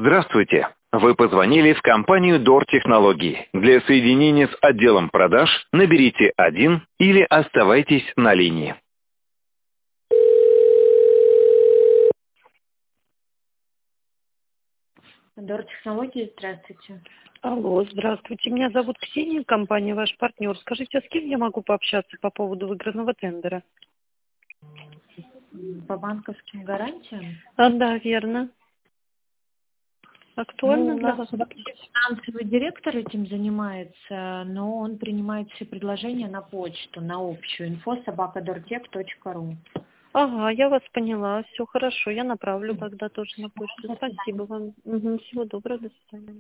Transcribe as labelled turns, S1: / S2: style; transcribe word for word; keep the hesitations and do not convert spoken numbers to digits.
S1: Здравствуйте. Вы позвонили в компанию Дор Технологии. Для соединения с отделом продаж наберите один или оставайтесь на линии.
S2: Дор Технологии, здравствуйте.
S3: Алло, здравствуйте. Меня зовут Ксения, компания «Ваш партнер». Скажите, а с кем я могу пообщаться по поводу выигранного тендера?
S2: По банковским гарантиям?
S3: А, да, верно. Актуально
S2: Ну, у
S3: для
S2: нас
S3: вас?
S2: финансовый директор этим занимается, но он принимает все предложения на почту, на общую, инфо собака дортех точка ру.
S3: Ага, я вас поняла. Все хорошо, я направлю тогда тоже на почту. Спасибо вам. Мгм, всего доброго, до свидания.